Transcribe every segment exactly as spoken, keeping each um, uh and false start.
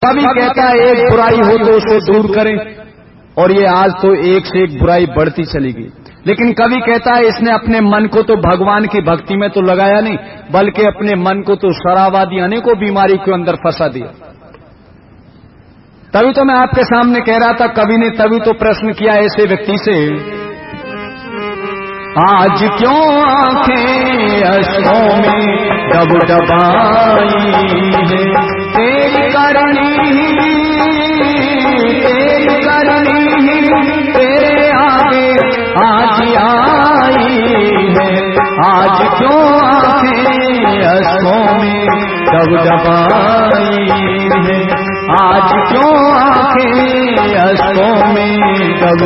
कभी कहता है एक बुराई हो तो उसे दूर करें, और ये आज तो एक से एक बुराई बढ़ती चली गई। लेकिन कभी कहता है इसने अपने मन को तो भगवान की भक्ति में तो लगाया नहीं, बल्कि अपने मन को तो शराबादी अनेकों बीमारी के अंदर फंसा दिया। तभी तो मैं आपके सामने कह रहा था, कवि ने तभी तो प्रश्न किया ऐसे व्यक्ति से, आज क्यों आंखें अश्कों में डब डबाई है, तेरी करनी तेरी करनी तेरे आगे आज आई है। आज क्यों आंखें अश्कों में डब डबाई है, आज क्यों आंखें अश्कों में डब,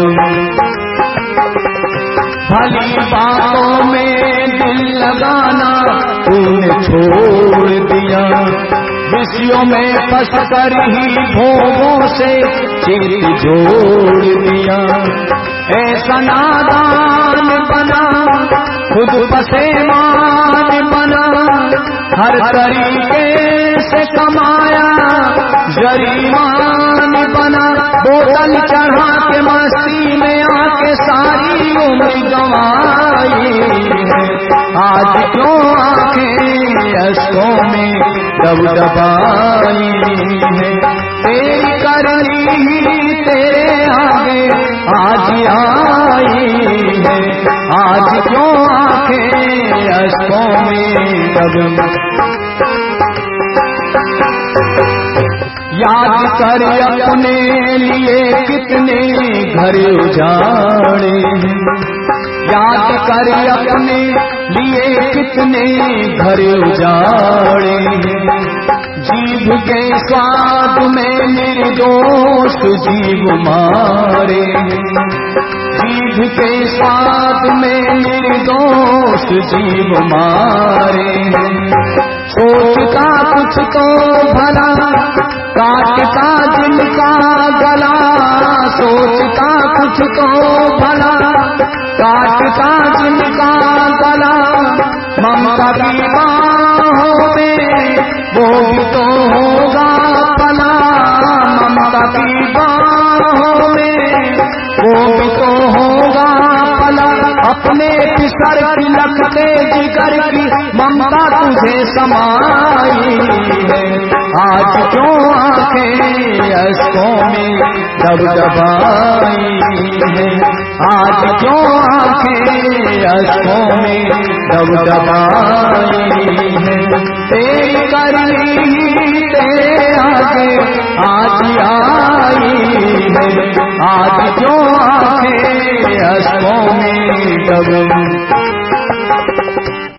भली बातों में दिल लगाना तूने छोड़ दिया, विषयों में फंस कर ही भोगों से चिर जोड़ दिया। ऐसा नादान बना खुद पसेमान बना, हर तरीके से कमाया जरीमान बना, बोतल चढ़ा के मस्ती में आके सारी उम्र गंवाई है। आज क्यों आंखें अश्कों में डब डबाई है, तेरी करनी तेरे आगे आज आई है। आज क्यों आंखें अश्कों में डब, याद कर अपने लिए कितने घर उजाड़े हैं, याद कर अपने लिए कितने घर उजाड़े हैं। जीभ के स्वाद में निर्दोष जीव मारे हैं, जीभ के स्वाद में निर्दोष जीव मारे हैं। सोचता कुछ तो भला काटता जिनका गला, सोचता कुछ तो भला काटता जिनका गला, ममता की बाहों में वो भी तो होगा पला, ममता की बाहों में वो भी तो होगा पला। अपने पिसर की लखते जिगर की ममता तुझे समाई है। आज क्यों आंखें अश्कों में डब डबाई है, आज क्यों आंखें अश्कों में डब डबाई है, तेरी करनी तेरे आगे आज आई है। आज क्यों आंखें अश्कों में डब